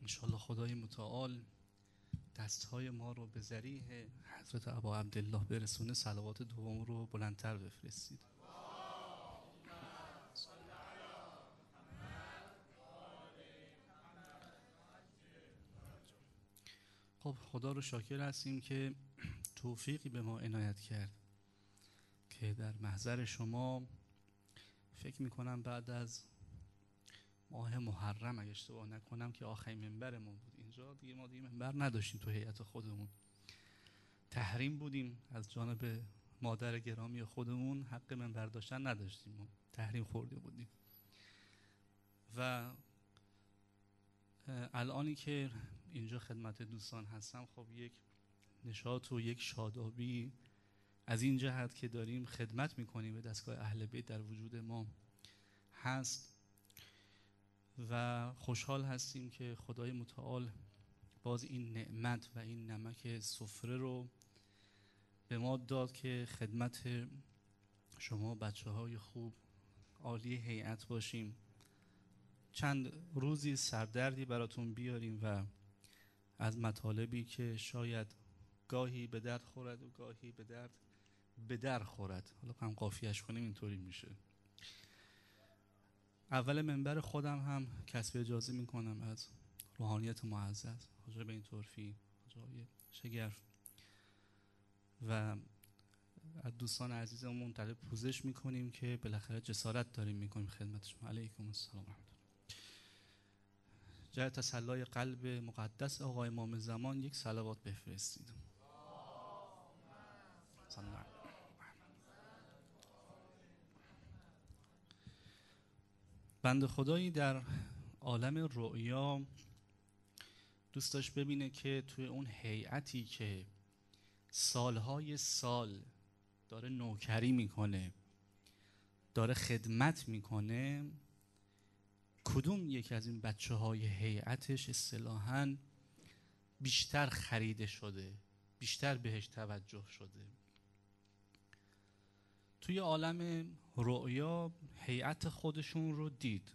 انشاءالله خدای متعال دستهای ما رو به ذریح حضرت ابا عبدالله برسونه، صلوات دوم رو بلندتر بفرستید. خب خدا رو شاکر هستیم که توفیقی به ما عنایت کرد که در محضر شما فکر میکنم بعد از ماه محرم اگه اشتباه نکنم که آخرین منبرمون بود اینجا، دیگه ما منبر نداشتیم تو هیئت خودمون، تحریم بودیم از جانب مادر گرامی خودمون، حق منبر داشتن نداشتیم، تحریم خورده بودیم. و الانی که اینجا خدمت دوستان هستم، خب یک نشاط و یک شادابی از این جهت که داریم خدمت میکنیم به دستگاه اهل بیت در وجود ما هست و خوشحال هستیم که خدای متعال باز این نعمت و این نمک سفره رو به ما داد که خدمت شما بچه های خوب عالی هیئت باشیم، چند روزی سردردی براتون بیاریم و از مطالبی که شاید گاهی به درد خورد و گاهی به در خورد، حالا هم قافیه‌اش کنیم اینطوری میشه. اول منبر خودم هم کسب اجازه میکنم از روحانیت معزز حاجی بن طرفی، حاجی شگرف و از دوستان عزیزمون طلب پوزش میکنیم که بالاخره جسارت داریم میکنیم خدمتشون. علیکم السلام ورحمة الله. جای تسلای قلب مقدس آقای امام زمان یک صلوات بفرستید. سلام. بنده خدایی در عالم رؤیا دوست داشت ببینه که توی اون هیئتی که سالهای سال داره نوکری میکنه، داره خدمت میکنه، کدوم یک از این بچه های هیئتش اصطلاحاً بیشتر خریده شده، بیشتر بهش توجه شده. توی عالم رؤیا هیئت خودشون رو دید،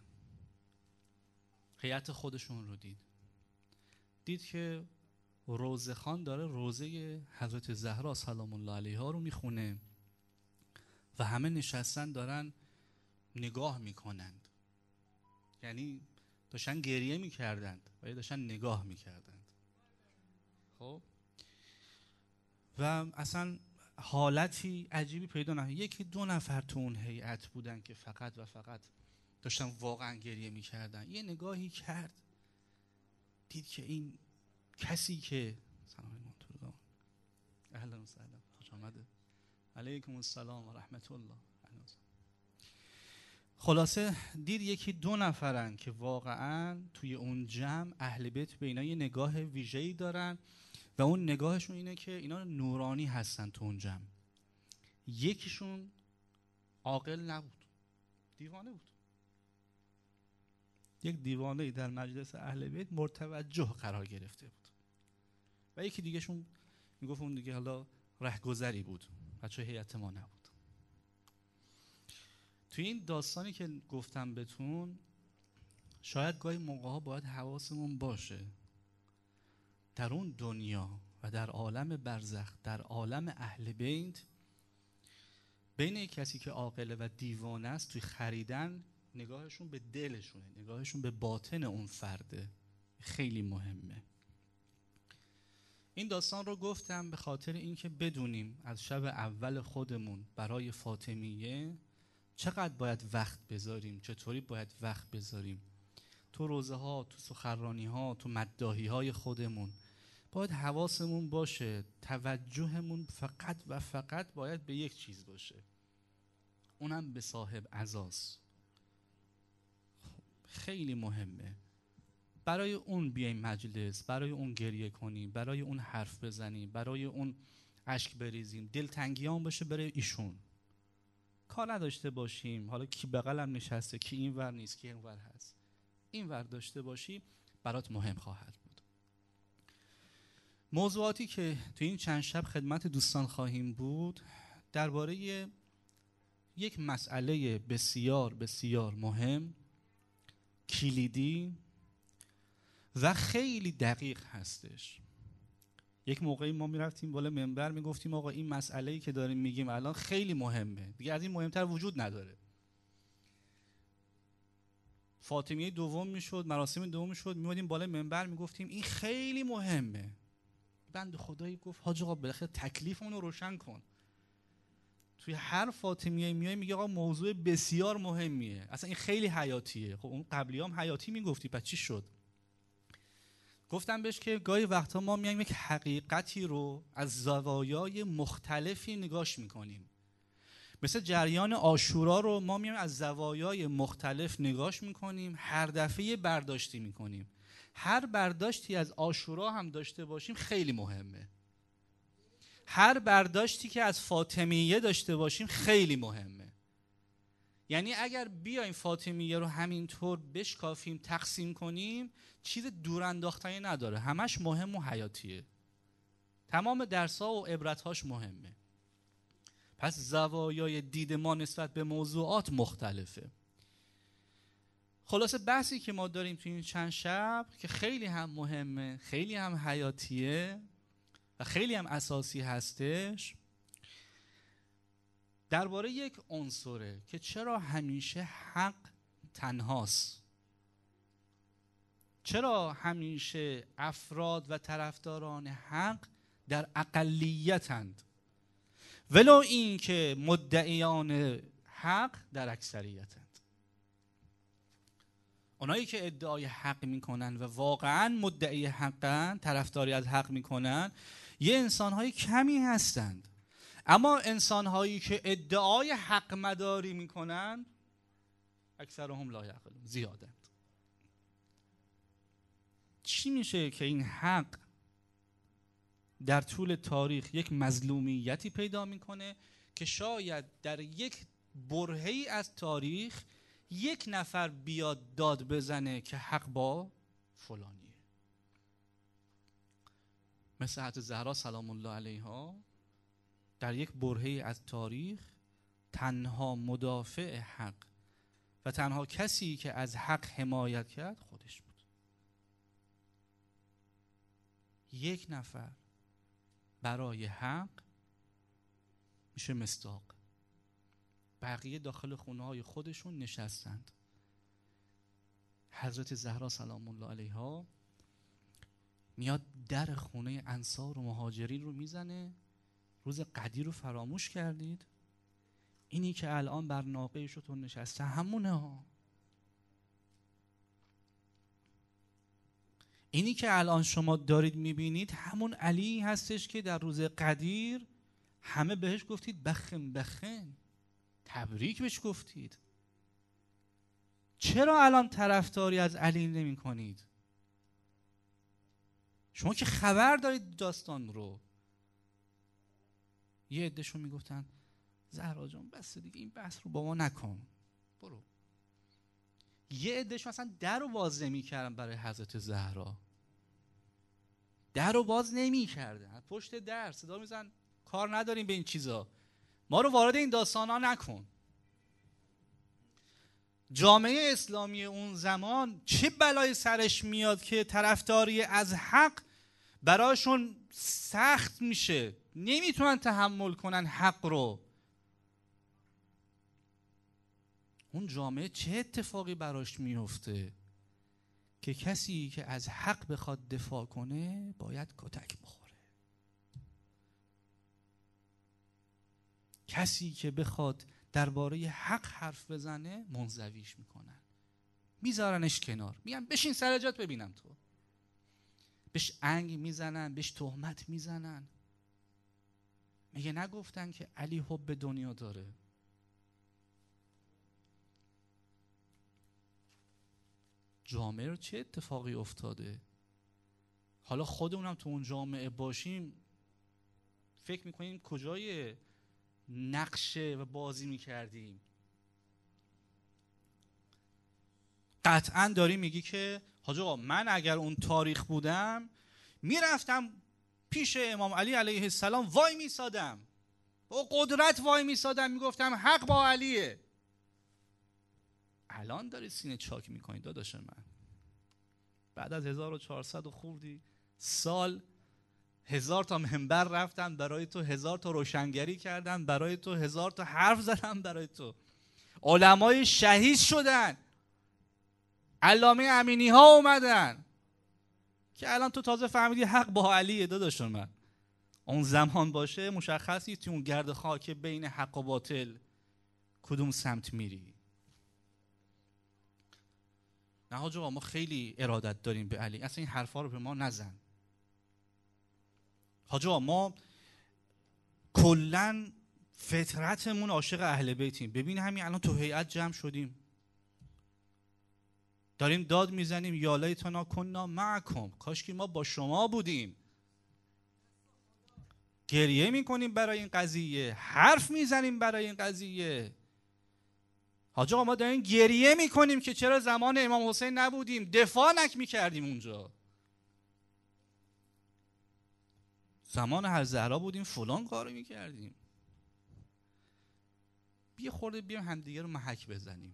دید که روزه خان داره روزه حضرت زهرا سلام الله علیها رو میخونه و همه نشستن دارن نگاه میکنند، یعنی داشتن گریه میکردند و داشتن نگاه میکردند. خب و اصلا حالتی عجیبی پیدا نشد. یکی دو نفر تو اون هیئت بودن که فقط و فقط داشتن واقعا گریه میکردن. یه نگاهی کرد، دید که این کسی که سلام علیکم، اهلا و سهلا، خوش آمده، علیکم السلام و رحمت الله. خلاصه دید یکی دو نفرن که واقعا توی اون جمع اهل بیت به اینا یه نگاه ویژه‌ای دارن و اون نگاهشون اینه که اینا نورانی هستن تو اون جمع. یکیشون عاقل نبود، دیوانه بود. یک دیوانه در مجلس اهل بیت مرتوجه قرار گرفته بود و یکی دیگهشون میگفت اون دیگه حالا رهگذری بود، بچه هیئت ما نبود. توی این داستانی که گفتم بهتون، شاید گاهی موقع‌ها باید حواسمون باشه در اون دنیا و در عالم برزخ، در عالم اهل بیت، بین یک کسی که عاقله و دیوانه است توی خریدن، نگاهشون به دلشونه، نگاهشون به باطن اون فرده. خیلی مهمه. این داستان رو گفتم به خاطر اینکه بدونیم از شب اول خودمون برای فاطمیه چقدر باید وقت بذاریم، چطوری باید وقت بذاریم تو روزه ها، تو سخنرانی ها، تو مداحی های خودمون. باید حواسمون باشه، توجهمون فقط و فقط باید به یک چیز باشه، اونم به صاحب عزاست. خیلی مهمه. برای اون بیایم مجلس، برای اون گریه کنیم، برای اون حرف بزنیم، برای اون اشک بریزیم، دلتنگیام باشه برای ایشون. کار نداشته باشیم حالا کی بغلم نشسته، کی این ور نیست، کی این ور هست. این ور داشته باشی برات مهم خواهد بود. موضوعاتی که تو این چند شب خدمت دوستان خواهیم بود درباره یک مسئله بسیار بسیار مهم، کلیدی و خیلی دقیق هستش. یک موقعی ما میرفتیم بالا منبر میگفتیم آقا این مسئله‌ای که داریم میگیم الان خیلی مهمه، دیگه از این مهمتر وجود نداره. فاطمیه دوم میشد، مراسم دوم میشد، میومدیم بالا منبر میگفتیم این خیلی مهمه. بنده خدایی گفت حاج آقا بالاخره تکلیفمون رو روشن کن. توی هر فاطمیه میای میگه آقا موضوع بسیار مهمیه، اصلا این خیلی حیاتیه. خب اون قبلیام حیاتی میگفتی، پس چی شد؟ گفتم بهش که گاهی وقتا ما میایم یک حقیقتی رو از زوایای مختلفی نگاش میکنیم. مثل جریان عاشورا رو ما میایم از زوایای مختلف نگاش میکنیم، هر دفعه برداشتی میکنیم. هر برداشتی از عاشورا هم داشته باشیم خیلی مهمه. هر برداشتی که از فاطمیه داشته باشیم خیلی مهمه. یعنی اگر بیایم فاطمیه رو همینطور بشکافیم، تقسیم کنیم، چیز دور انداختنی نداره، همش مهم و حیاتیه. تمام درس‌ها و عبرت‌هاش مهمه. پس زوایای دید ما نسبت به موضوعات مختلفه. خلاصه بحثی که ما داریم تو این چند شب که خیلی هم مهمه، خیلی هم حیاتیه و خیلی هم اساسی هستش، درباره یک عنصره که چرا همیشه حق تنهاست، چرا همیشه افراد و طرفداران حق در اقلیتند ولو این که مدعیان حق در اکثریتند. اونایی که ادعای حق میکنن و واقعا مدعی حقن، طرفداری از حق میکنن، یه انسانهای کمی هستند. اما انسانهایی که ادعای حق مداری میکنن اکثرهم لا یعقلون، زیادند. چی میشه که این حق در طول تاریخ یک مظلومیتی پیدا میکنه که شاید در یک برهه‌ای از تاریخ یک نفر بیاد داد بزنه که حق با فلانیه؟ مثل حضرت زهرا سلام الله علیها در یک برهه‌ای از تاریخ تنها مدافع حق و تنها کسی که از حق حمایت کرد خودش بود. یک نفر برای حق میشه مصداق. بقیه داخل خونه‌های خودشون نشستند. حضرت زهرا سلام الله علیها میاد در خونه انصار و مهاجرین رو میزنه. روز قدیر رو فراموش کردید؟ اینی که الان بر ناقه شتون نشسته همونه ها. اینی که الان شما دارید میبینید همون علی هستش که در روز قدیر همه بهش گفتید بخن بخن، تبریک بهش گفتید. چرا الان طرفداری از علی نمی کنید؟ شما که خبر دارید داستان رو. یه عده‌شون میگفتن زهرا جان بس دیگه این بحث رو با ما نکن، برو. یه عده‌شون اصلا در رو باز نمی‌کردن برای حضرت زهرا، در رو باز نمی‌کردن، پشت در صدا میزن کار نداریم به این چیزا، ما رو وارد این داستانا نکن. جامعه اسلامی اون زمان چه بلای سرش میاد که طرفداری از حق براشون سخت میشه، نمیتونن تحمل کنن حق رو. اون جامعه چه اتفاقی براش میفته که کسی که از حق بخواد دفاع کنه باید کتک بخوره. کسی که بخواد درباره حق حرف بزنه منزویش میکنن، میذارنش کنار، میگن بشین سر جات ببینم تو. بهش انگ میزنن، بهش تهمت میزنن. میگه نگفتن که علی حب دنیا داره؟ جامعه رو چه اتفاقی افتاده؟ حالا خودمونم تو اون جامعه باشیم فکر میکنیم کجای نقشه و بازی میکردیم. قطعا داری میگی که حاج آقا من اگر اون تاریخ بودم میرفتم پیش امام علی علیه السلام وای میسادم، با قدرت وای میسادم، میگفتم حق با علیه. الان داری سینه چاک میکنی داداش من. بعد از 1400 خوردی سال 1000 تا منبر رفتن برای تو، 1000 تا روشنگری کردن برای تو، 1000 تا حرف زدن برای تو، علمای شهید شدن، علامه امینی ها اومدن که الان تو تازه فهمیدی حق با علیه. داداشون من اون زمان باشه مشخص نیست اون گرد خاک بین حق و باطل کدوم سمت میری. نه حاج آقا ما خیلی ارادت داریم به علی، اصلا این حرفا رو به ما نزن. حاج آقا ما کلن فطرتمون عاشق اهل بیتیم. ببین همین الان تو هیئت جمع شدیم داریم داد میزنیم یا لیتنا کنا معکم، کاش که ما با شما بودیم. گریه میکنیم برای این قضیه، حرف میزنیم برای این قضیه. حاج آقا ما داریم گریه میکنیم که چرا زمان امام حسین نبودیم، دفاع میکردیم اونجا. زمان حضرت زهرا بودیم فلان کارو میکردیم. بیا خورده بیام همدیگه رو محک بزنیم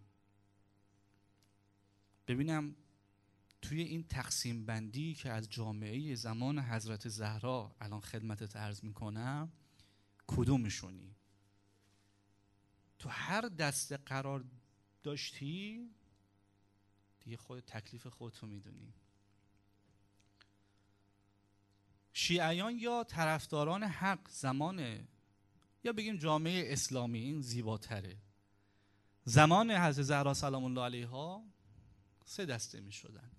ببینم توی این تقسیم بندی که از جامعه زمان حضرت زهرا الان خدمتت عرض میکنم کدومشونی. تو هر دسته قرار داشتی دیگه خود تکلیف خودتو میدونی. شیعیان یا طرفداران حق زمان، یا بگیم جامعه اسلامی، این زیباتره، زمان حضرت زهرا سلام الله علیها 3 دسته می شدند.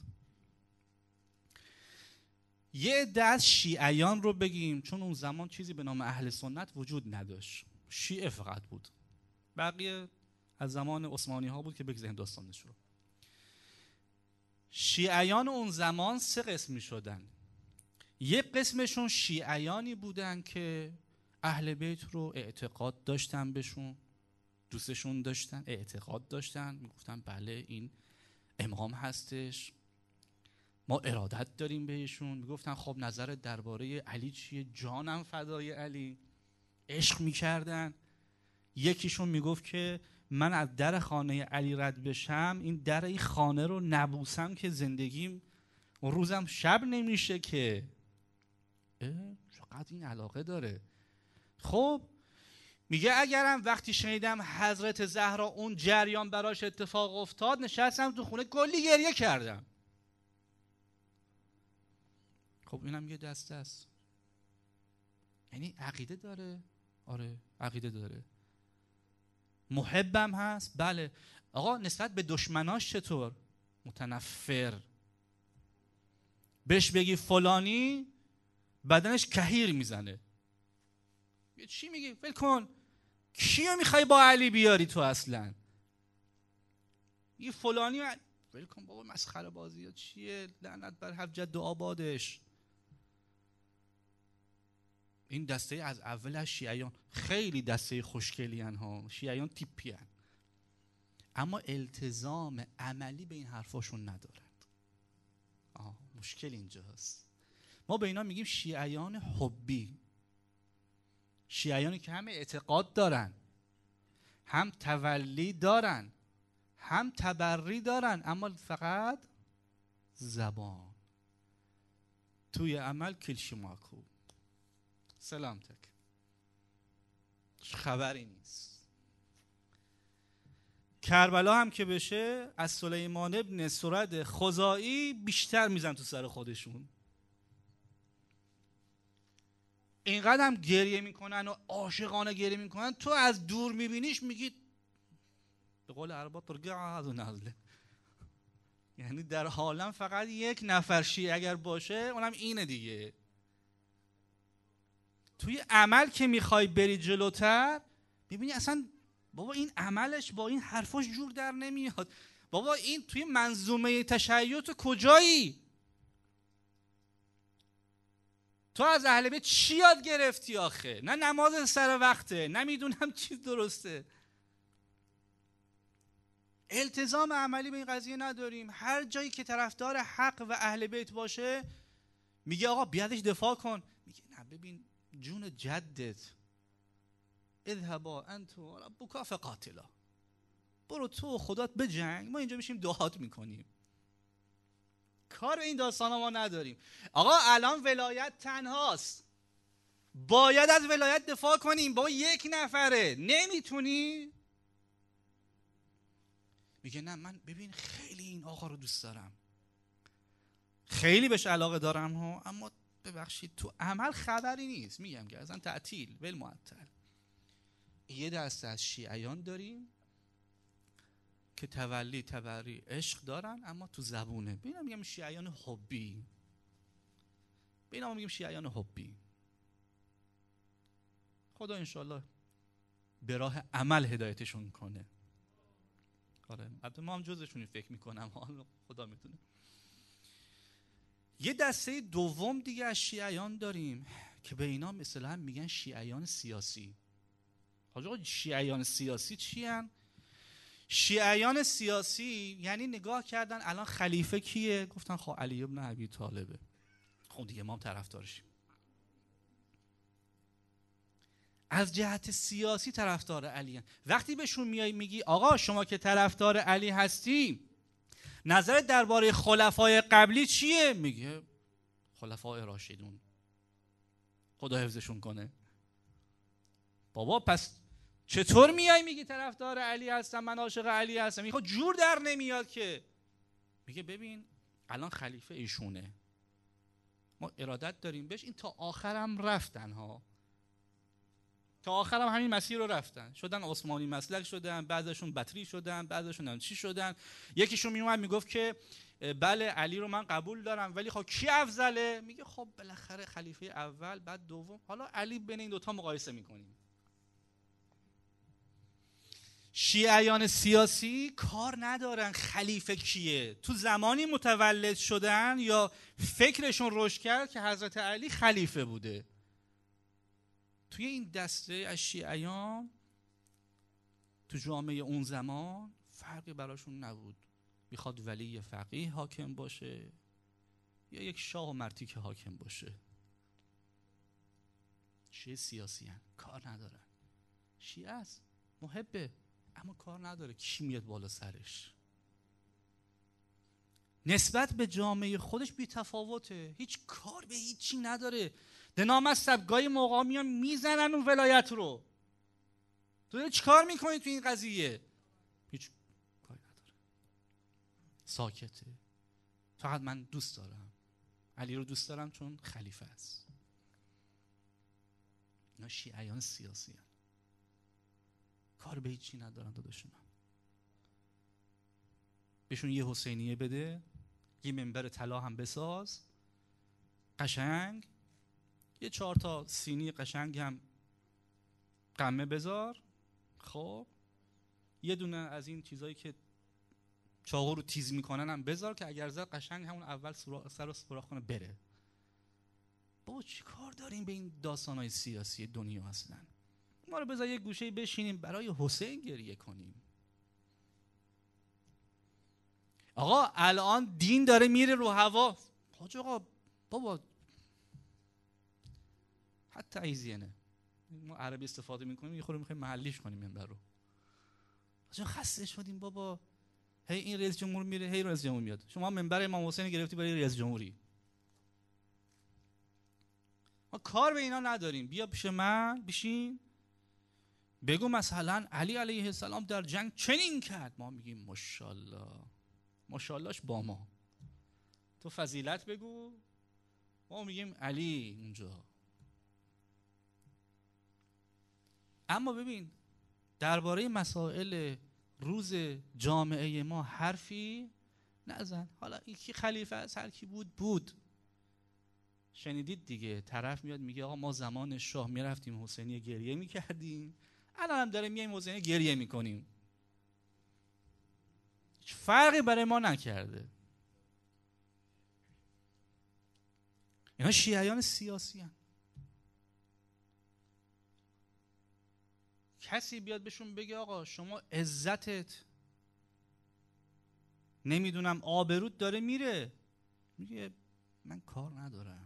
یه عده از شیعیان رو بگیم، چون اون زمان چیزی به نام اهل سنت وجود نداشت، شیعه فقط بود، بقیه از زمان عثمانی ها بود که بگذاریم داستانش رو. شیعیان اون زمان 3 قسم می شدن. یه قسمشون شیعیانی بودن که اهل بیت رو اعتقاد داشتن، بهشون دوستشون داشتن، اعتقاد داشتن، میگفتن بله این امام هستش، ما ارادت داریم بهشون. میگفتن خب نظرت درباره علی چیه؟ جانم فدای علی. عشق میکردن. یکیشون میگفت که من از در خانه علی رد بشم، این در این خانه رو نبوسم که زندگیم روزم شب نمیشه که. چقدر این علاقه داره. خب میگه اگرم وقتی شنیدم حضرت زهرا اون جریان براش اتفاق افتاد نشستم تو خونه کلی گریه کردم. خب اینم یه دسته است، یعنی عقیده داره. آره عقیده داره. محبم هست. بله. آقا نسبت به دشمناش چطور؟ متنفر. بهش بگی فلانی بدنش کهیر میزنه. چی میگی؟ ول کن. کیو میخوای با علی بیاری تو اصلا؟ یه فلانی ول کن بابا، مسخره بازی ها چیه؟ لعنت بر هر جد و آبادش. این دسته از اول از شیعیان خیلی دسته خوشگلی ها، شیعیان تیپی هن. اما التزام عملی به این حرفاشون ندارند. مشکل اینجا هست. ما به اینا میگیم شیعیان حبی، شیعیانی که هم اعتقاد دارن، هم تولی دارن، هم تبری دارن، اما فقط زبان، توی عمل کلشی ماکو. سلامتک، خبری نیست. کربلا هم که بشه از سلیمان ابن سرد خزاعی بیشتر میزن تو سر خودشون. اینقدر هم گریه میکنن و عاشقانه گریه میکنن، تو از دور میبینیش میگی به قول عربا ترگع از نزله. یعنی در حالم فقط یک نفر شیعه اگر باشه اونم اینه دیگه. توی عمل که میخوای بری جلوتر میبینی اصلا بابا این عملش با این حرفاش جور در نمیاد. بابا این توی منظومه تشیع تو کجایی؟ تو از اهل بیت چی یاد گرفتی آخه؟ نه نماز سر وقته، نمیدونم چی درسته. التزام عملی به این قضیه نداریم. هر جایی که طرفدار حق و اهل بیت باشه میگه آقا بیادش دفاع کن. میگه نه ببین جون جدت، اذهبا انت و ربک فقاتلا، برو تو و خدات بجنگ، ما اینجا میشیم دعات میکنیم. کار به این داستان ما نداریم. آقا الان ولایت تنهاست، باید از ولایت دفاع کنیم، با یک نفره نمیتونی؟ میگه نه من ببین خیلی این آقا رو دوست دارم، خیلی بهش علاقه دارم ها، اما ببخشید تو عمل خبری نیست. میگم که اصلا تعطیل ول معطل. یه دسته از شیعیان داریم که تولی تبری عشق دارن اما تو زبونه. به اینا میگم شیعیان حبی، به اینا میگیم شیعیان حبی. خدا انشالله به راه عمل هدایتشون کنه. آره البته ما هم جزشونی فکر میکنم، خدا میتونه. یه دسته دوم دیگه از شیعیان داریم که به اینا مثلا میگن شیعیان سیاسی. حالا شیعیان سیاسی چی هن؟ شیعیان سیاسی یعنی نگاه کردن الان خلیفه کیه؟ گفتن خب علی ابن ابی طالبه، خب دیگه ما هم طرفدارشیم. از جهت سیاسی طرفدار علی هن. وقتی بهشون میای میگی آقا شما که طرفدار علی هستی، نظرت درباره خلفای قبلی چیه؟ میگه خلفای راشدون، خدا حفظشون کنه. بابا پس چطور میای میگی طرفدار علی هستم، من عاشق علی هستم؟ میگه جور در نمیاد که. میگه ببین الان خلیفه ایشونه، ما ارادت داریم بهش، این تا آخرم رفتن ها، تا آخرم همین مسیر رو رفتن، شدن عثمانی مسلک شدن، بعضشون بطری شدن، بعضشون هم چی شدن. یکیشون میومد میگفت که بله علی رو من قبول دارم ولی خب کی افضله؟ میگه خب بالاخره خلیفه اول بعد دوم، حالا علی بین این دوتا مقایسه میکنیم. شیعیان سیاسی کار ندارن خلیفه کیه، تو زمانی متولد شدن یا فکرشون رشد کرد که حضرت علی خلیفه بوده. توی این دسته از شیعیان تو جامعه اون زمان فرقی براشون نبود، میخواد ولی فقیه حاکم باشه یا یک شاه و مرتیکه حاکم باشه. شیعه سیاسی هن. کار ندارن. شیعه است محبه اما کار نداره کی میاد بالا سرش. نسبت به جامعه خودش بی تفاوته، هیچ کار به هیچی نداره. دنامست گاهی موقع میان میزنن اون ولایت رو. تو داری چی کار میکنی تو این قضیه؟ هیچ کاری نداره، ساکته. فقط من دوست دارم علی رو، دوست دارم چون خلیفه است. اینا شیعیان سیاسی هن. کار به هیچی ندارن داداش من. بهشون یه حسینیه بده، یه منبر طلا هم بساز قشنگ، یه 4 تا سینی قشنگ هم قمه بذار، خب یه دونه از این چیزایی که چاقو رو تیز میکنن هم بذار که اگر زد قشنگ همون اول سر رو سوراخ کنه بره. بابا چی کار داریم به این داستانهای سیاسی دنیا اصلا؟ ما رو بذار یه گوشه بشینیم برای حسین گریه کنیم. آقا الان دین داره میره رو هوا. حاج آقا بابا حتی ایزینه ما عربی استفاده میکنیم، یه خورده میخوایم محلیش کنیم منبر رو. آجا خسته شدیم بابا، هی این رئیس جمهور میره هی رئیس جمهور میاد. شما منبر امام حسین گرفتی برای رئیس جمهوری. ما کار به اینا نداریم. بیا پیش من بشین بگو مثلا علی علیه السلام در جنگ چنین کرد، ما میگیم ماشاءالله، ماشاءاللهش با ما. تو فضیلت بگو، ما میگیم علی اونجا. اما ببین درباره مسائل روز جامعه ما حرفی نزن. حالا یکی خلیفه است، هر کی بود. شنیدید دیگه، طرف میاد میگه آقا ما زمان شاه میرفتیم حسینی گریه میکردیم، الان هم داریم میایم حسینی گریه میکنیم. هیچ فرقی برای ما نکرده. اینا شیعیان سیاسی هن. کسی بیاد بهشون بگه آقا شما عزتت نمیدونم آبروت داره میره، میگه من کار ندارم.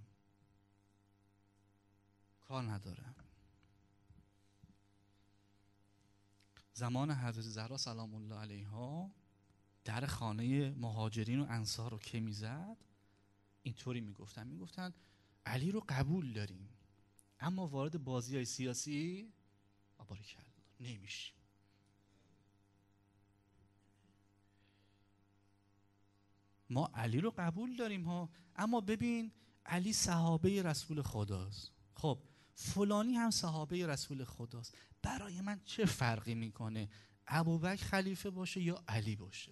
زمان حضرت زهرا سلام الله علیها در خانه مهاجرین و انصار رو که میزد، اینطوری میگفتن علی رو قبول داریم اما وارد بازی‌های سیاسی باریکلا نمیشیم. ما علی رو قبول داریم ها، اما ببین علی صحابه رسول خداست، خب فلانی هم صحابه رسول خداست، برای من چه فرقی میکنه ابوبکر خلیفه باشه یا علی باشه؟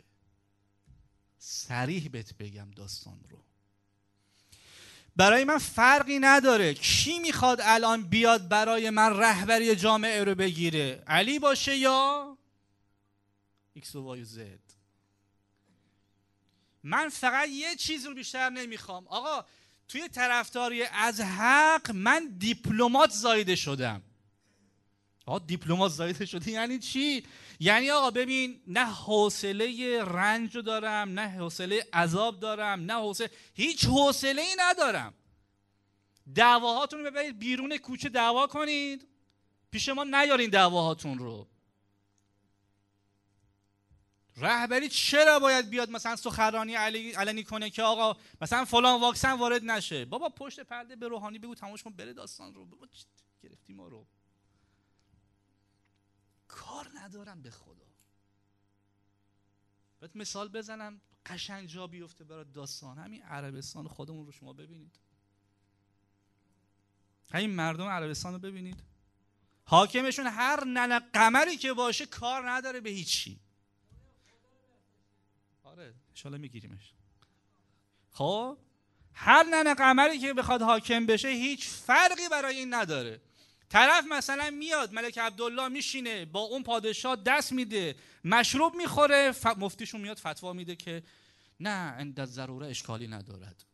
صریح بهت بگم داستان رو، برای من فرقی نداره کی میخواد الان بیاد برای من رهبری جامعه رو بگیره، علی باشه یا ایکس و وای و زد. من فقط یه چیز رو بیشتر نمیخوام، آقا توی طرفداری از حق من دیپلمات زایده شدم. آقا دیپلمات زایده شدی یعنی چی؟ یعنی آقا ببین نه حوصله رنج رو دارم، نه حوصله عذاب دارم، نه حوصله، هیچ حوصله‌ای ندارم. دعواهاتون رو ببرید بیرون کوچه دعوا کنید، پیش ما نیارین دعواهاتون رو. رهبری چرا باید بیاد مثلا سخنرانی علنی کنه که آقا مثلا فلان واکسن وارد نشه؟ بابا پشت پرده به روحانی بگو تماش کن بره داستان رو. بابا گرفتی ما رو، کار ندارم به خدا. بهت مثال بزنم قشنگ جا بیفته برای داستان، همین عربستان خودمون رو شما ببینید، همین مردم عربستان رو ببینید، حاکمشون هر ننه قمری که باشه کار نداره به هیچی. آره انشالله میگیریمش. خب هر ننه قمری که بخواد حاکم بشه هیچ فرقی برای این نداره. طرف مثلا میاد ملک عبدالله میشینه با اون پادشاه دست میده مشروب میخوره، مفتیشون میاد فتوا میده که نه عند ضروره اشکالی ندارد.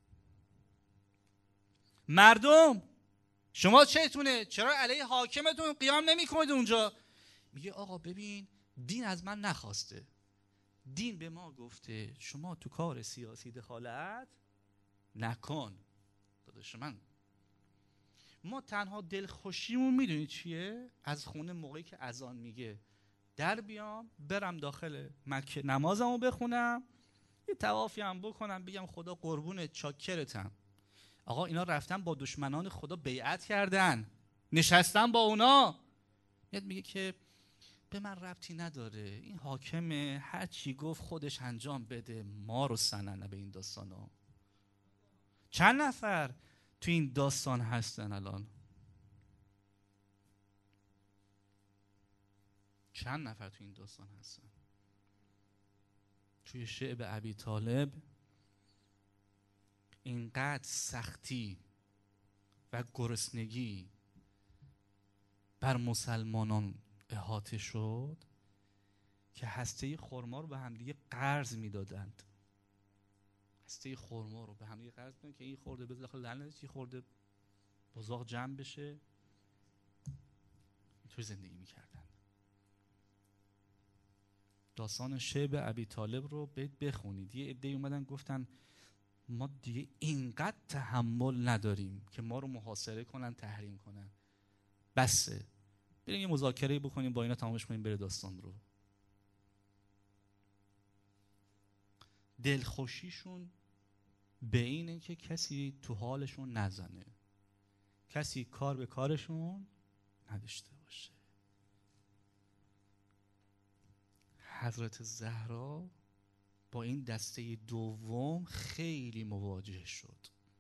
مردم شما چتونه؟ چرا علیه حاکمتون قیام نمیکنید اونجا؟ میگه آقا ببین دین از من نخواسته، دین به ما گفته شما تو کار سیاسی دخالت نکن. داداش من، ما تنها دلخوشیمون میدونی چیه؟ از خونه موقعی که اذان میگه در بیام برم داخل مکه نمازمو بخونم، یه طوافی هم بکنم، بگم خدا قربونت چاکرتم. آقا اینا رفتن با دشمنان خدا بیعت کردن، نشستن با اونا، یاد میگه که به من ربطی نداره، این حاکمه هر چی گفت خودش انجام بده، ما رو سننه به این داستان ها. چند نفر تو این داستان هستن الان؟ چند نفر تو این داستان هستن؟ توی شعب ابی طالب اینقدر سختی و گرسنگی بر مسلمانان احاطه شد که هسته خرما رو به همدیگه قرض میدادند. هسته خرما رو به همدیگه قرض میدادند که این خورده بذار داخل لعنتش، این خورده بزاق جمع بشه. اینطوری زندگی میکردن. داستان شعب ابی طالب رو بخونید. یه عده‌ای اومدن گفتن ما دیگه اینقدر تحمل نداریم که ما رو محاصره کنن، تحریم کنن، بسه بریم یه مذاکره بکنیم با اینا تمامش کنیم بره داستان رو. دلخوشیشون به اینه که کسی تو حالشون نزنه، کسی کار به کارشون نداشته باشه. حضرت زهرا با این دسته دوم خیلی مواجه شد.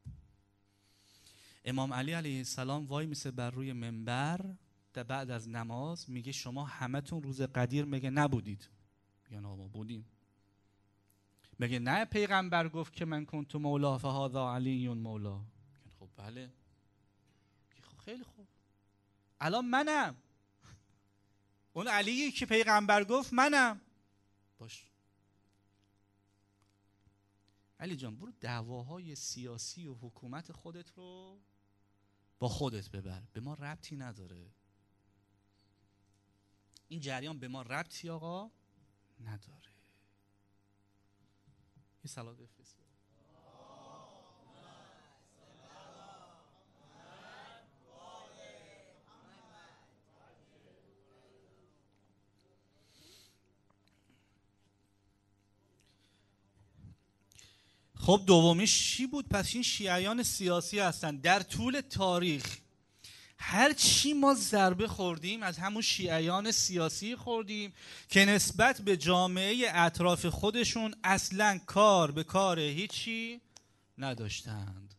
امام علی علیه السلام وای میسه بر روی منبر بعد از نماز میگه شما همتون روز قدیر میگه نبودید؟ میگن ما بودیم. میگه نه پیغمبر گفت که من کنت مولا فهذا علی مولا؟ میگن خب بله. خب خیلی خوب، الان منم اون علیی که پیغمبر گفت منم. باش علی جان برو دعواهای سیاسی و حکومت خودت رو با خودت ببر، به ما ربطی نداره. این جریان به ما ربطی آقا نداره. یه صلوات بفرست. خب دومیش چی بود؟ پس این شیعیان سیاسی هستن. در طول تاریخ هر چی ما ضربه خوردیم از همون شیعیان سیاسی خوردیم که نسبت به جامعه اطراف خودشون اصلا کار به کار هیچی نداشتند.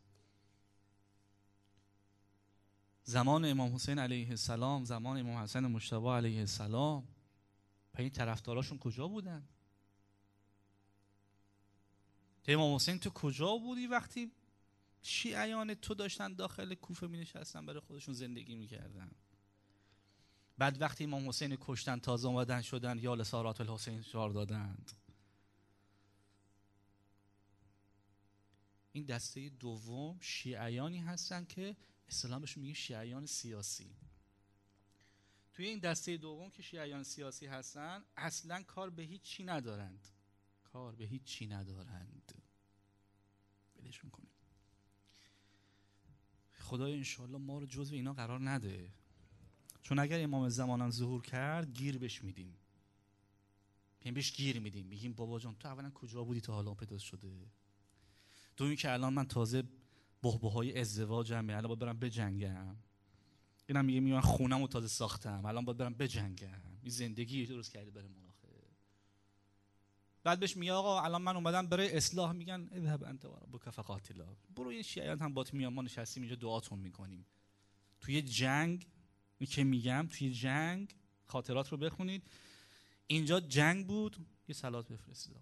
زمان امام حسین علیه السلام، زمان امام حسن مجتبی علیه السلام، این طرفداراشون کجا بودن؟ امام حسین تو کجا بودی وقتی شیعیان تو داشتن داخل کوفه می نشستن برای خودشون زندگی می کردن؟ بعد وقتی امام حسین کشتن تازه آمدن شدن یا لسارات الحسین شعار دادند. این دسته دوم شیعیانی هستن که اسلام بهشون میگه شیعیان سیاسی. توی این دسته دوم که شیعیان سیاسی هستن اصلا کار به هیچ چی ندارند. کار به هیچ چی ندارند. بلش میکنیم. خدای انشالله ما رو جزو اینا قرار نده. چون اگر امام زمانم ظهور کرد گیر بهش میدیم. بهش گیر میدیم. میگیم بابا جان تو اولا کجا بودی تا حالا پیدا شده؟ دومی که الان من تازه بحبوهای ازدواجمه، الان باید برم بجنگم. اینم میگه من خونمو تازه ساختم، الان باید برم بجنگم. این زندگی درست کردی برای من آخه. بعد بهش میگه آقا الان من اومدم برای اصلاح، میگن اذهب انت و ربک فقاتلا. برو این شیعیان هم بات میام، ما نشستیم اینجا دعاتون میکنیم. توی جنگ که میگم توی جنگ خاطرات رو بخونید. اینجا جنگ بود، یه صلوات بفرستید.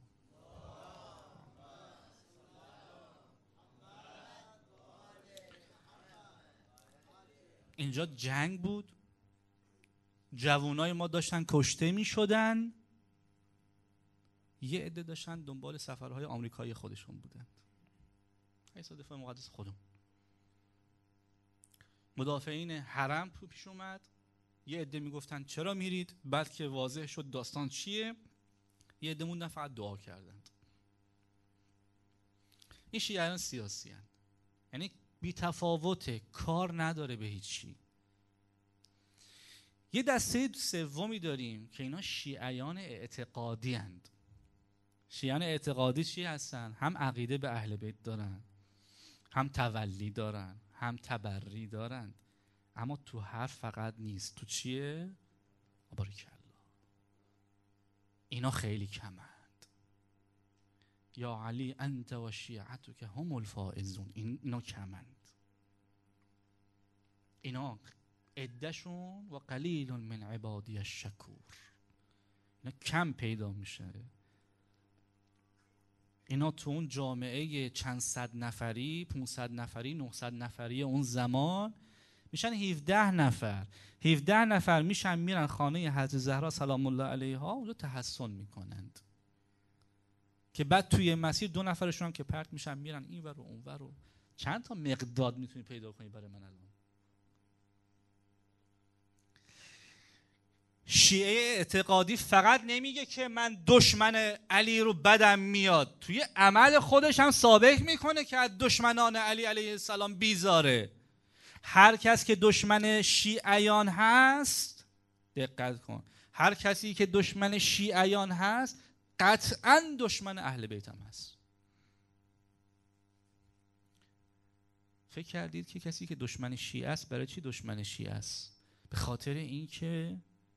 اینجا جنگ بود، جوانای ما داشتن کشته می شدن، یه عده داشتن دنبال سفرهای آمریکایی خودشون بودن. حیث دفاع مقدس خودم. مدافعین حرم پیش اومد، یه عده میگفتن چرا میرید؟ بعد که واضح شد داستان چیه، یه عده موندن فقط دعا کردند. این شیعیان سیاسی هستند. یعنی بی تفاوته، کار نداره به هیچی. یه دسته سومی داریم که اینا شیعیان اعتقادی هستند. شیعیان اعتقادی چی هستن؟ هم عقیده به اهل بیت دارن، هم تولی دارن، هم تبری دارن، اما تو حرف فقط نیست. تو چیه؟ باریکالله. اینا خیلی کمند. یا علی انت و شیعتک هم الفائزون. اینا کمند. اینا عدهشون و قلیل من عبادی الشکور. اینا کم پیدا میشه. اینا تو اون جامعه چند صد نفری، 500 نفری، 900 نفری اون زمان میشن 17 نفر. 17 نفر میشن میرن خانه حضرت زهرا سلام الله علیها، اونجا تحسن میکنند. که بعد توی مسیر 2 نفرشون هم که پرت میشن میرن این ور و اون ور. و چند تا مقداد میتونی پیدا کنی برای من الان؟ شیعه اعتقادی فقط نمیگه که من دشمن علی رو بدم میاد، توی عمل خودش هم ثابت میکنه که از دشمنان علی علیه السلام بیزاره. هر کس که دشمن شیعیان هست، دقت کن، هر کسی که دشمن شیعیان هست قطعاً دشمن اهل بیت هم هست. فکر کردید که کسی که دشمن شیعه است برای چی دشمن شیعه است؟ به خاطر این که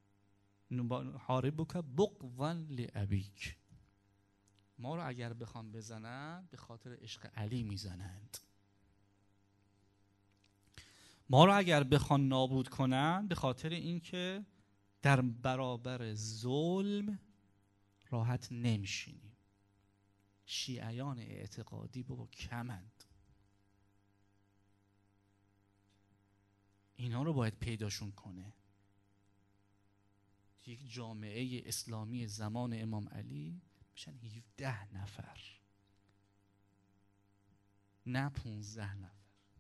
حاربک بغضا لابیک، ما رو اگر بخوام بزنن به خاطر عشق علی میزنند. ما رو اگر بخوان نابود کنن به خاطر این که در برابر ظلم راحت نمیشینیم. شیعیان اعتقادی بابا کمند. اینا رو باید پیداشون کنه. یک جامعه اسلامی زمان امام علی میشن 17 نفر، نه 15 نفر.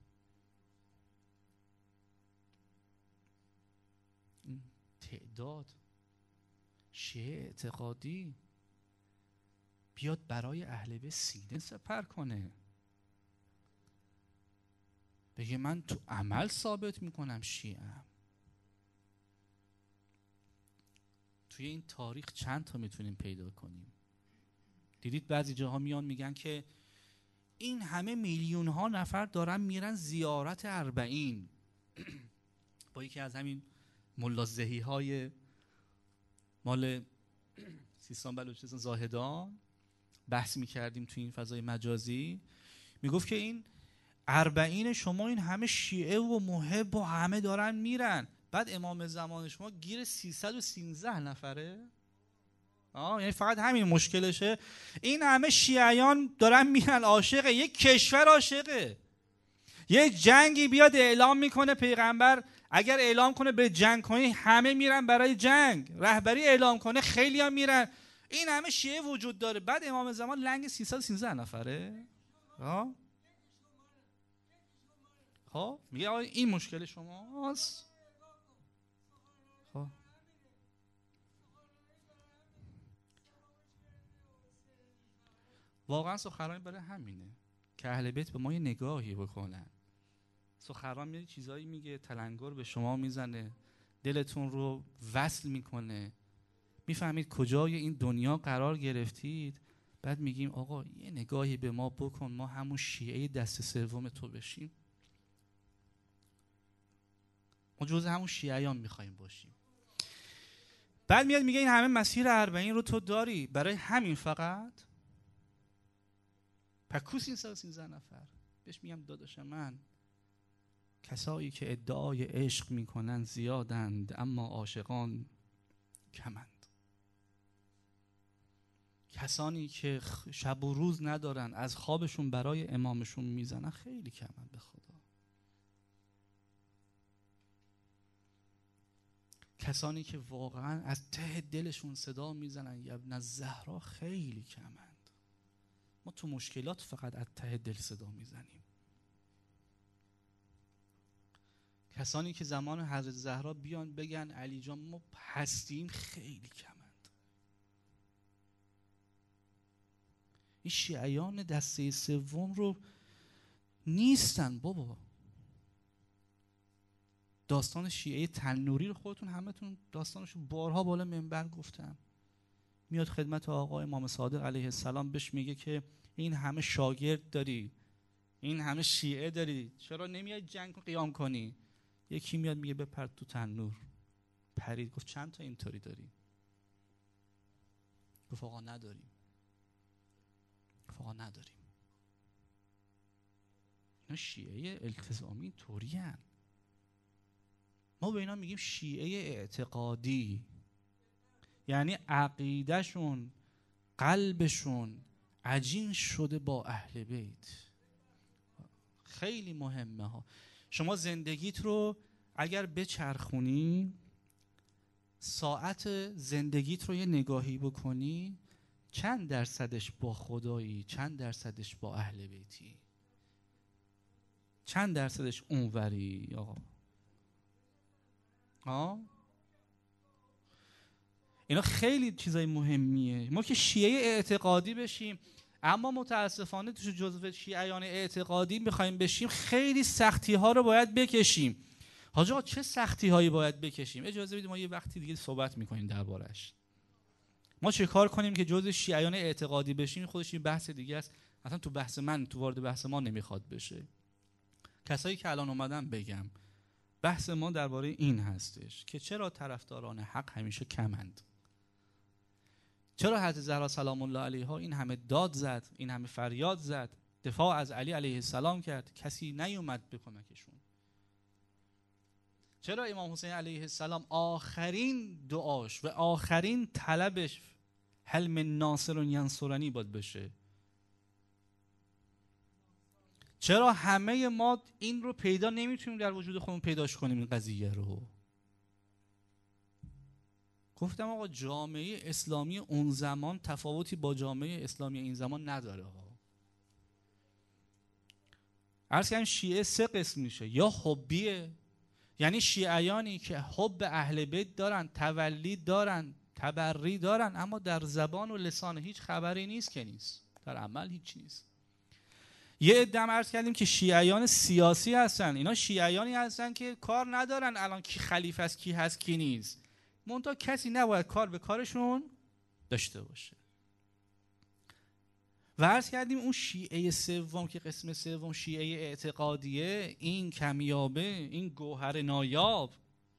این تعداد شیعه اعتقادی بیاد برای اهل بیت سینه سپر کنه، بگه من تو عمل ثابت میکنم شیعه‌ام. توی این تاریخ چند تا میتونیم پیدا کنیم؟ دیدید بعضی جاها میان میگن که این همه میلیون ها نفر دارن میرن زیارت اربعین. با یکی از همین ملازهی های مال سیستان بلوچستان زاهدان بحث میکردیم توی این فضای مجازی، میگفت که این اربعین شما این همه شیعه و محب و همه دارن میرن، بعد امام زمان شما گیر 313 نفره. یعنی فقط همین مشکلشه. این همه شیعیان دارن میرن، عاشقه یک کشور، عاشقه یه جنگی بیاد اعلام میکنه پیغمبر، اگر اعلام کنه به جنگ کنی همه میرن برای جنگ، رهبری اعلام کنه خیلی ها میرن، این همه شیعه وجود داره، بعد امام زمان لنگ 313 نفره. خب میگه این مشکل شماست. خب واقعا سخنرانی برای همینه که اهل بیت به ما یه نگاهی بکنن. سخنران میاد چیزایی میگه، تلنگر به شما میزنه، دلتون رو وصل میکنه، میفهمید کجای این دنیا قرار گرفتید، بعد میگیم آقا یه نگاهی به ما بکن، ما همون شیعه دست سوم تو بشیم، ما جزء همون شیعیان میخوایم باشیم. بعد میاد میگه این همه مسیر اربعین رو تو داری، برای همین فقط پکوس این 113 نفر. بهش میگم داداش من، کسایی که ادعای عشق میکنن زیادند اما عاشقان کمند. کسانی که شب و روز ندارن از خوابشون برای امامشون میزنن خیلی کمند به خدا. کسانی که واقعا از ته دلشون صدا میزنن یا ابن الزهرا خیلی کمند. ما تو مشکلات فقط از ته دل صدا میزنیم. کسانی که زمان حضرت زهرا بیان بگن علی جان ما هستیم خیلی کمند. این شیعیان دسته سوم رو نیستن بابا. داستان شیعه تنوری رو خودتون همتون داستانشو بارها بالا منبر گفتم. میاد خدمت آقا امام صادق علیه السلام، بهش میگه که این همه شاگرد داری، این همه شیعه داری، چرا نمیای جنگ قیام کنی؟ یکی میاد میگه بپر تو تنور. پرید گفت چند تا اینطوری داری؟ گفت آقا نداریم. گفت آقا نداریم. اینا شیعه التزامی طوری هن. ما به اینا میگیم شیعه اعتقادی، یعنی عقیدهشون قلبشون عجین شده با اهل بیت. خیلی مهمه ها. شما زندگیت رو اگر بچرخونی، ساعت زندگیت رو یه نگاهی بکنی، چند درصدش با خدایی، چند درصدش با اهل بیتی، چند درصدش اونوری آقا. اینا خیلی چیزای مهمیه. ما که شیعه اعتقادی بشیم، اما متاسفانه تو جزو شیعیان اعتقادی میخوایم بشیم، خیلی سختی ها رو باید بکشیم. حاجی آقا چه سختی هایی باید بکشیم؟ اجازه بدید ما یه وقتی دیگه صحبت میکنیم دربارش. ما چه کار کنیم که جزو شیعیان اعتقادی بشیم؟ خودش این بحث دیگه است، اصلا تو بحث من، تو وارد بحث ما نمیخواد بشه. کسایی که الان اومدن بگم بحث ما درباره این هستش که چرا طرفداران حق همیشه کمند. چرا حضرت زهرا سلام الله علیها این همه داد زد، این همه فریاد زد، دفاع از علی علیه السلام کرد، کسی نیومد به کمکشون؟ چرا امام حسین علیه السلام آخرین دعاش و آخرین طلبش هل من ناصر ینصرنی باید بشه؟ چرا همه ما این رو پیدا نمیتونیم در وجود خودمون پیداش کنیم این قضیه رو؟ گفتم آقا جامعه اسلامی اون زمان تفاوتی با جامعه اسلامی این زمان نداره ها. عرض کردم شیعه 3 قسم میشه، یا حبیه، یعنی شیعیانی که حب اهل بیت دارن، تولید دارن، تبری دارن، اما در زبان و لسان هیچ خبری نیست که نیست، در عمل هیچ نیست. یه عده عرض کردیم که شیعیان سیاسی هستن. اینا شیعیانی هستن که کار ندارن الان کی خلیفه است، کی هست، کی نیست. منتها کسی نباید کار به کارشون داشته باشه. و عرض کردیم اون شیعه سوم که قسم سوم شیعه اعتقادیه، این کمیابه، این گوهر نایاب،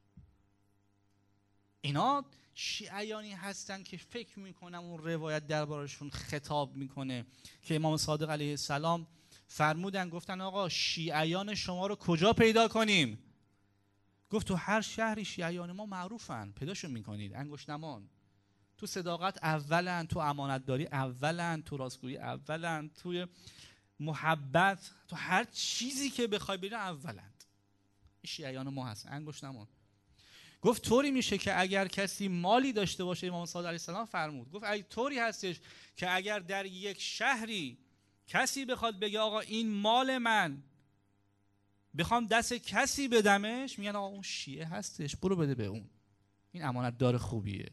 اینا شیعیانی هستن که فکر میکنم اون روایت دربارشون خطاب میکنه که امام صادق علیه السلام فرمودن، گفتن آقا شیعیان شما رو کجا پیدا کنیم؟ گفت تو هر شهری شیعیان ما معروفن، پیداشون میکنید. انگشت نمان، تو صداقت اولن، تو امانتداری اولن، تو راستگویی اولن، توی محبت، تو هر چیزی که بخوای ببین اولند. شیعیان ما هستن. انگشت نمان. گفت طوری میشه که اگر کسی مالی داشته باشه، امام صادق علیه السلام فرمود، گفت اگه طوری هستش که اگر در یک شهری کسی بخواد بگه آقا این مال من، بخوام دست کسی بدمش، میگن آقا اون شیعه هستش، برو بده به اون، این امانتدار خوبیه.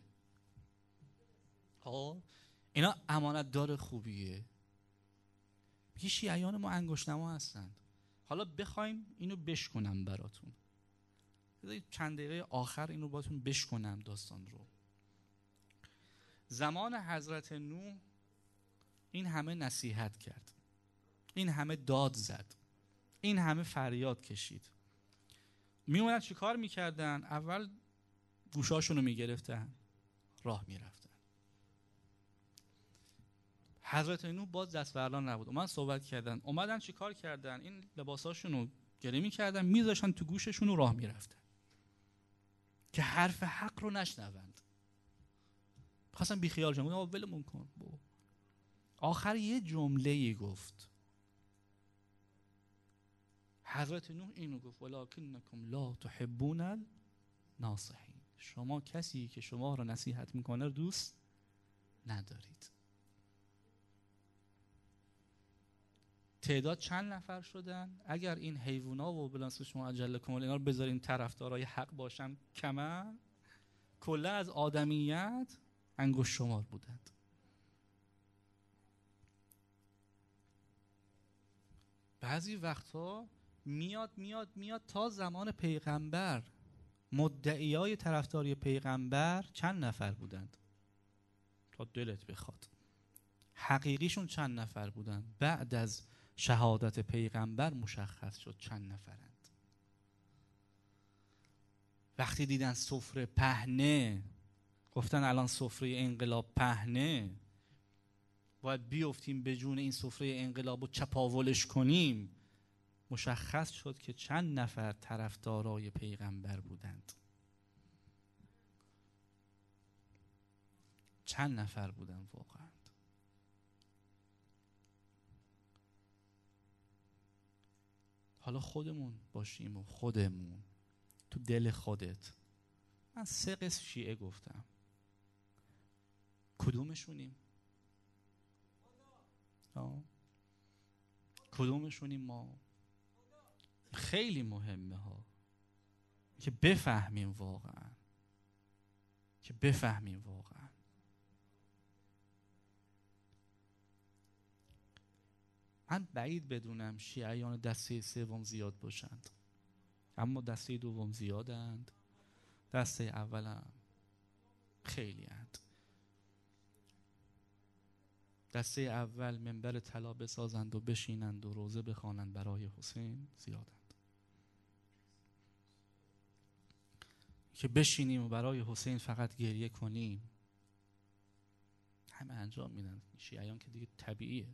اینا امانتدار خوبیه. میگه شیعیان ما انگشت‌نما هستند. حالا بخوایم اینو بشکنم براتون، چند دقیقه آخر اینو براتون بشکنم داستان رو. زمان حضرت نوح این همه نصیحت کرد، این همه داد زد، این همه فریاد کشید. میومدن چی کار میکردن؟ اول گوشاشونو میگرفتن، راه میرفتن. حضرت نوح باز دست بردار نبود، اومدن صحبت کردن. اومدن چی کار کردن؟ این لباساشونو گره میکردن، میذاشتن تو گوششون و راه میرفتن که حرف حق رو نشنوند. خواستن بیخیال شدن، آقا ولمون کن. آخر یه جمله‌ای گفت حضرت نوح، اینو گفت ولکنکم لا تحبون الناصحین، شما کسی که شما رو نصیحت میکنه رو دوست ندارید. تعداد چند نفر شدن؟ اگر این حیوونا و بلانس شما اجل کمال اینا رو بذارین طرفدارای حق باشن، کمر کلا از آدمیت انگشت شمار بودند. بعضی وقتا میاد تا زمان پیغمبر مدعیای طرفداری پیغمبر چند نفر بودند؟ تا دلت بخواد حقیقیشون چند نفر بودند؟ بعد از شهادت پیغمبر مشخص شد چند نفرند. وقتی دیدن سفره پهنه، گفتن الان سفره انقلاب پهنه، باید بیفتیم به جون این سفره انقلاب و چپاولش کنیم. مشخص شد که چند نفر طرفدارای پیغمبر بودند. چند نفر بودن واقعا. حالا خودمون باشیم و خودمون تو دل خودت. من 3 قسم شیعه گفتم، کدومشونیم؟ کدومشونیم ما؟ خیلی مهمه ها که بفهمیم واقعا، که بفهمیم واقعا. من بعید بدونم شیعیان دسته سوم زیاد باشند، اما دسته دوم زیادند، دسته اولم خیلی اند. دسته اول منبر طلا بسازند و بشینند و روزه بخوانند برای حسین زیادند. که بشینیم و برای حسین فقط گریه کنیم همه انجام میدن شیعیان که دیگه طبیعیه.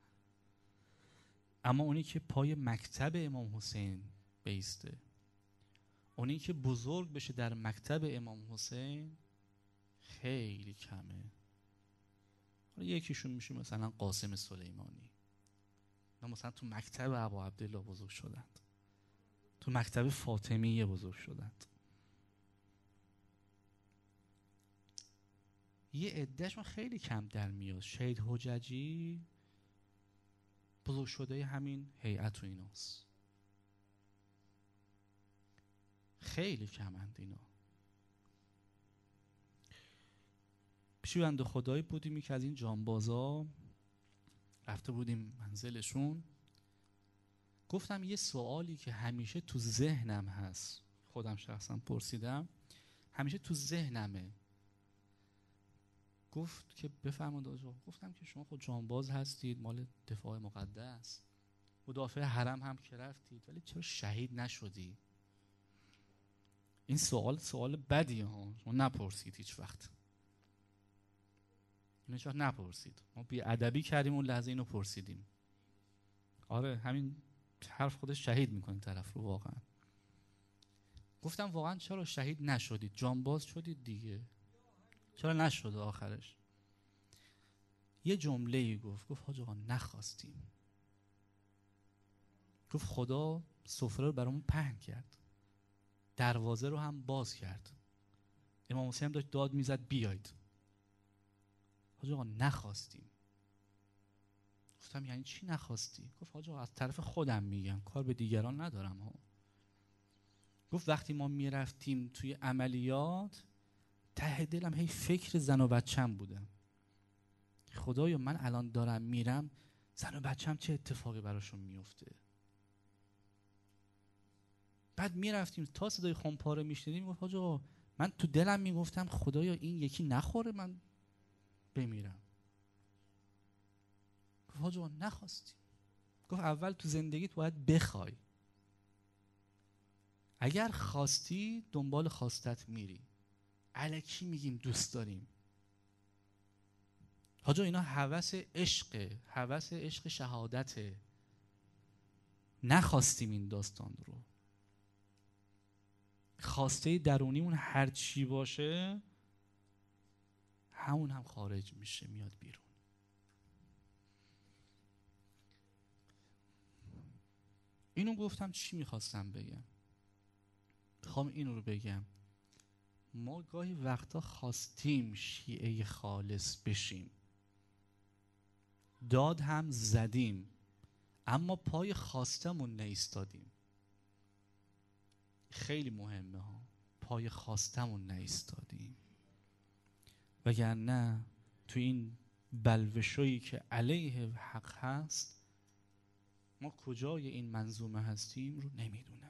اما اونی که پای مکتب امام حسین بیسته، اونی که بزرگ بشه در مکتب امام حسین خیلی کمه. یکیشون میشه مثلا قاسم سلیمانی، مثلا تو مکتب ابا عبدالله بزرگ شدند، تو مکتب فاطمیه بزرگ شدند. یه عدهشون خیلی کم در میاد. شهید حججی بزرگ شده همین هیئت و ایناست، خیلی کمند اینا. پیش بنده خدایی بودیم که از این جانبازا رفته بودیم منزلشون. گفتم یه سوالی که همیشه تو ذهنم هست، خودم شخصا پرسیدم، همیشه تو ذهنمه، گفت که بفرمایید آقا. گفتم که شما خود جانباز هستید، مال دفاع مقدس، مدافع حرم هم که رفتید، ولی چرا شهید نشدی؟ این سوال بدیه ها، شما نپرسید هیچ وقت. هیچ وقت نپرسید. ما بی ادبی کردیم اون لحظه اینو پرسیدیم. آره همین حرف خودش شهید میکنه طرف رو واقعا. گفتم واقعا چرا شهید نشدید؟ جانباز شدید دیگه، چرا نشد آخرش؟ یه جمله‌ای گفت حاج آقا نخواستیم. گفت خدا سفره رو برامون پهن کرد، دروازه رو هم باز کرد، امام حسین هم داشت داد میزد بیاید. حاج آقا نخواستیم. گفتم یعنی چی نخواستی؟ گفت حاج آقا از طرف خودم میگم، کار به دیگران ندارم ها. گفت وقتی ما میرفتیم توی عملیات، ته دلم هی فکر زن و بچم بودم. خدایا من الان دارم میرم، زن و بچم چه اتفاقی براشون میفته؟ بعد میرفتیم تا صدای خمپاره میشنیدیم، گفت حاج آقا من تو دلم میگفتم خدایا این یکی نخوره من بمیرم. گفت حاج آقا نخواستی. گفت اول تو زندگیت باید بخوای، اگر خواستی دنبال خواستت میری، الکی میگیم دوست داریم. حاج آقا اینا هوس عشق شهادته. نخواستیم این داستان رو. خواسته درونیمون هر چی باشه همون هم خارج میشه، میاد بیرون. اینو گفتم چی میخواستم بگم؟ میخوام اینو رو بگم، ما گاهی وقتا خواستیم شیعه خالص بشیم، داد هم زدیم، اما پای خواستمون نایستادیم. خیلی مهمه ها، پای خواستمون نایستادیم. وگرنه تو این بلوشویی که علیه حق هست، ما کجای این منظومه هستیم رو نمیدونم.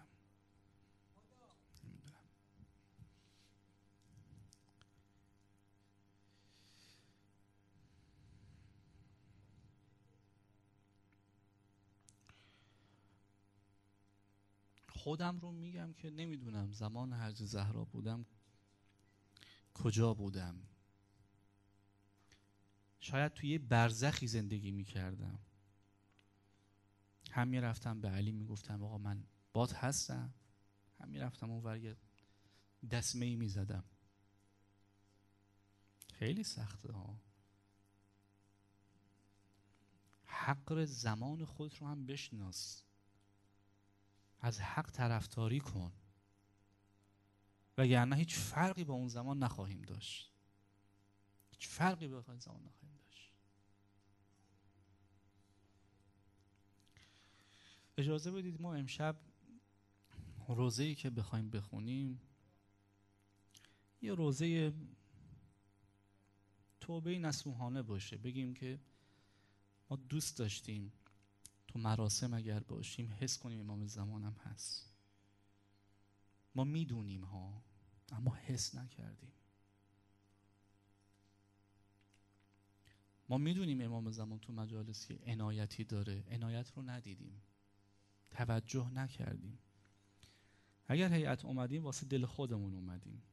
خودم رو میگم که نمیدونم زمان حضرت زهرا بودم کجا بودم. شاید توی یه برزخی زندگی میکردم. هم میرفتم به علی میگفتم آقا من بات هستم، هم میرفتم اون ور یه دسمه‌ای میزدم. خیلی سخته ها. حق زمان خودت رو هم بشناس، از حق طرفداری کن، وگرنه هیچ فرقی با اون زمان نخواهیم داشت. هیچ فرقی با اون زمان نخواهیم داشت. اجازه بدید ما امشب روزه‌ای که بخوایم بخونیم یه روزه توبه نصوحانه باشه. بگیم که ما دوست داشتیم تو مراسم اگر باشیم حس کنیم امام زمان هم هست. ما میدونیم ها، اما حس نکردیم. ما میدونیم امام زمان تو مجالسی عنایتی داره، عنایت رو ندیدیم، توجه نکردیم. اگر هیئت اومدیم واسه دل خودمون اومدیم.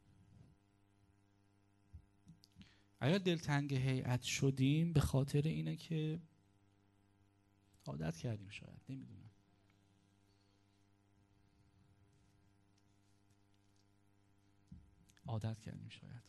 اگر دلتنگ هیئت شدیم به خاطر اینه که عادت کردیم، شاید نمیدونم. عادت کردیم شاید.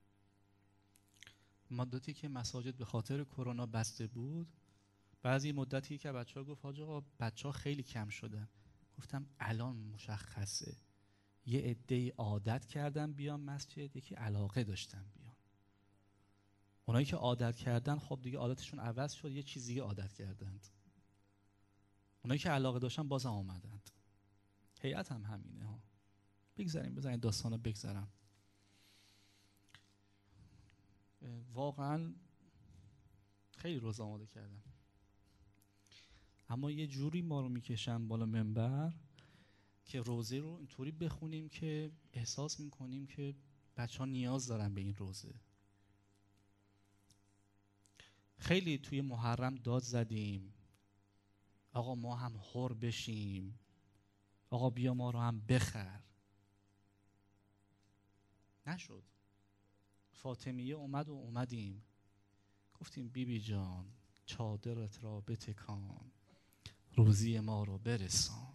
مدتی که مساجد به خاطر کرونا بسته بود، بعضی مدتی که بچه‌ها گفت حاج آقا بچه‌ها خیلی کم شدن. گفتم الان مشخصه یه عده‌ای عادت کردن بیان مسجد، یکی علاقه داشتن بیان. اونایی که عادت کردن خب دیگه عادتشون عوض شد، یه چیزی عادت کردند. اونایی که علاقه داشتن بازم آمدند. هیئت هم همینه ها. بذارین داستانا بگذرم. واقعا خیلی روز آماده کردم، اما یه جوری ما رو میکشن بالا منبر که روزه رو اینطوری بخونیم که احساس میکنیم که بچه ها نیاز دارن به این روزه. خیلی توی محرم داد زدیم آقا ما هم حر بشیم، آقا بیا ما رو هم بخر. نشد. فاطمیه اومدیم گفتیم بیبی جان چادرت را بتکان، روزی ما رو برسان.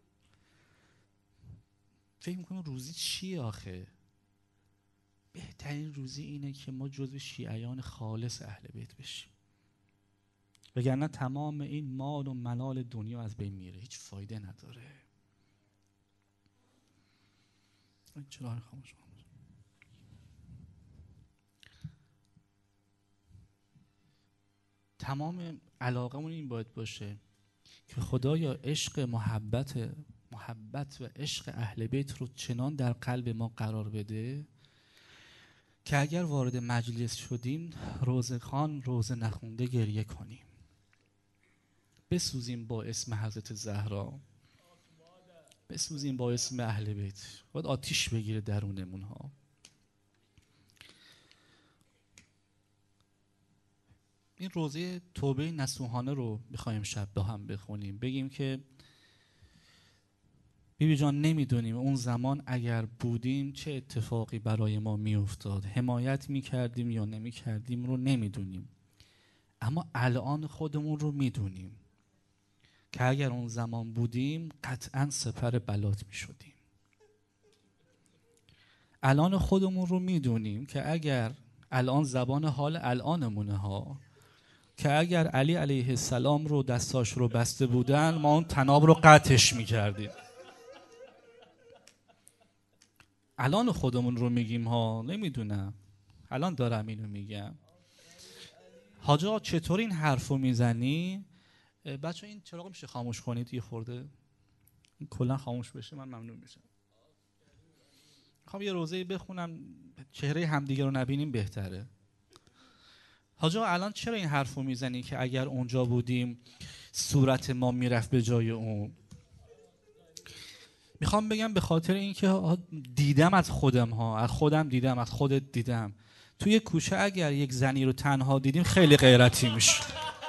فکر میکنم روزی چیه آخه؟ بهترین روزی اینه که ما جزو شیعیان خالص اهل بیت بشیم، وگرنه تمام این مال و منال دنیا از بین میره، هیچ فایده نداره. چرا خاموش؟ تمام علاقمون این باید باشه که خدایا عشق محبت و عشق اهل بیت رو چنان در قلب ما قرار بده که اگر وارد مجلس شدیم روزه نخونده گریه کنیم، بسوزیم با اسم حضرت زهرا، بسوزیم با اسم اهل بیت، باید آتیش بگیره درونمون ها. این روزه توبه نصوحانه رو میخوایم شب با هم بخونیم، بگیم که بیبی جان نمیدونیم اون زمان اگر بودیم چه اتفاقی برای ما میافتاد، حمایت میکردیم یا نمیکردیم رو نمیدونیم، اما الان خودمون رو میدونیم که اگر اون زمان بودیم قطعا سپر بلات میشدیم. الان خودمون رو میدونیم که اگر الان زبان حال الانمونه ها، که اگر علی علیه السلام رو دستاش رو بسته بودن ما اون تناب رو قطعش میکردیم. الان خودمون رو میگیم ها، نمیدونم، الان دارم اینو میگم. حاجی آقا چطور این حرف رو میزنی؟ بچه این چراغ میشه خاموش کنید یه خورده؟ این کلا خاموش بشه من ممنون میشم. خب یه روزه بخونم چهره همدیگه رو نبینیم بهتره. حاجی آقا الان چرا این حرف رو میزنی که اگر اونجا بودیم صورت ما میرفت به جای اون؟ میخوام بگم به خاطر اینکه دیدم از خودم ها، از خودم دیدم، از خودت دیدم، توی کوچه اگر یک زنی رو تنها دیدیم خیلی غیرتی میشه.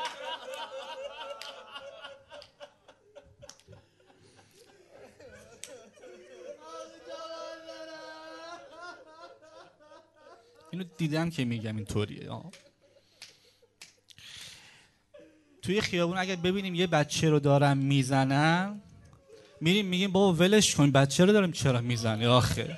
اینو دیدم که میگم اینطوریه. توی خیابون اگر ببینیم یه بچه رو دارم میزنن میریم میگیم بابا ولش کن، بچه رو داریم چرا میزنی آخه؟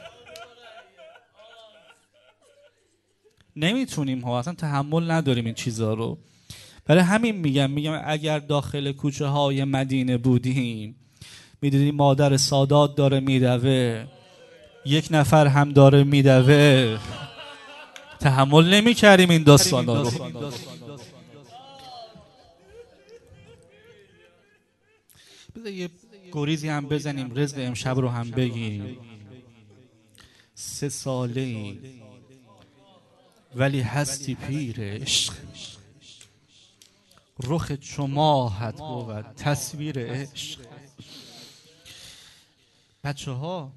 نمیتونیم ها، اصلا تحمل نداریم این چیزا رو. برای همین میگم اگر داخل کوچه های مدینه بودیم میدیدیم مادر سادات داره میدوه، یک نفر هم داره میدوه، تحمل نمیکردیم این داستانا رو. بذار یه گریزی هم بزنیم، رزق امشب رو هم بگیم. 3 ساله ولی هستی پیر عشق، رخ چو ماهت بود تصویر عشق. بچه ها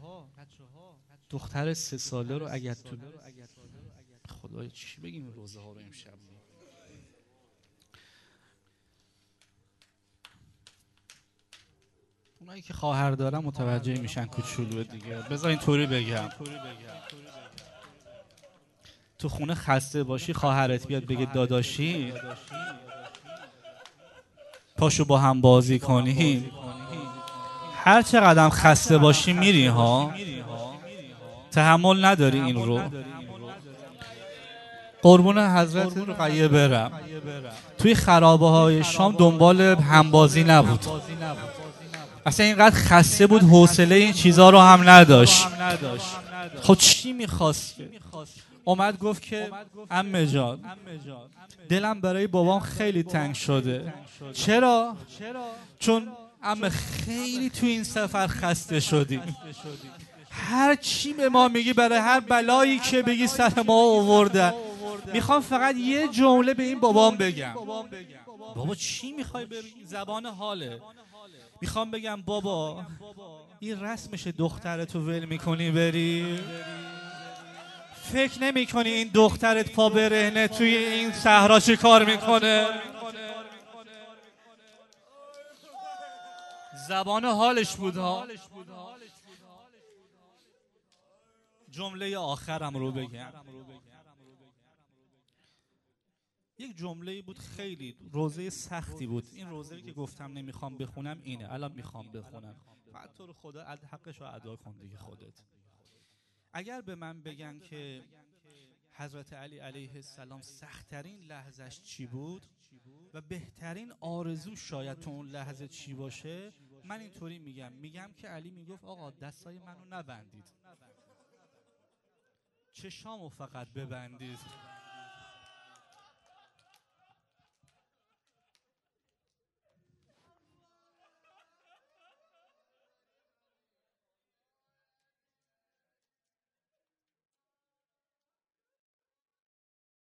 دختر 3 ساله رو اگر تو خدای چی بگیم روزه ها رو امشب؟ اونایی که خواهر دارن متوجه میشن کوچولو دیگه. بذار اینطوری بگم، تو خونه خسته باشی خواهرت بیاد بگه داداشی پاشو با هم بازی کنیم، هر چقدر خسته باشی میری ها، تحمل نداری این رو. قربون حضرت رقیه برم، توی خرابه های شام دنبال همبازی نبود، اصلا اینقدر خسته بود حوصله این چیزا رو هم نداشت. خب چی میخواست؟ اومد گفت که عمه جان دلم برای بابام خیلی تنگ شده. چرا؟ چون عمه خیلی تو این سفر خسته شدیم، هر چی به ما میگی، برای هر بلایی که بگی سر ما آوردن. میخوام فقط یه جمله به این بابام بگم. بابا چی میخوای بگی؟ زبان حاله. میخوام بگم بابا این رسمش دخترتو ول میکنی بری؟ فکر نمی کنی این دخترت پا برهنه توی این صحرا چی کار میکنه؟ زبان حالش بود ها. جمله آخرم رو بگم. یک جمله بود خیلی روزه سختی بود. این روزه‌ای که گفتم نمیخوام بخونم اینه. الان میخوام بخونم. فقط تو رو خدا حقش رو ادا کن دیگه خودت. اگر به من بگن که حضرت علی علیه السلام سخت‌ترین لحظش چی بود و بهترین آرزو شاید تو اون لحظه چی باشه، من اینطوری میگم که علی میگفت آقا دستای منو نبندید، چشامو فقط ببندید.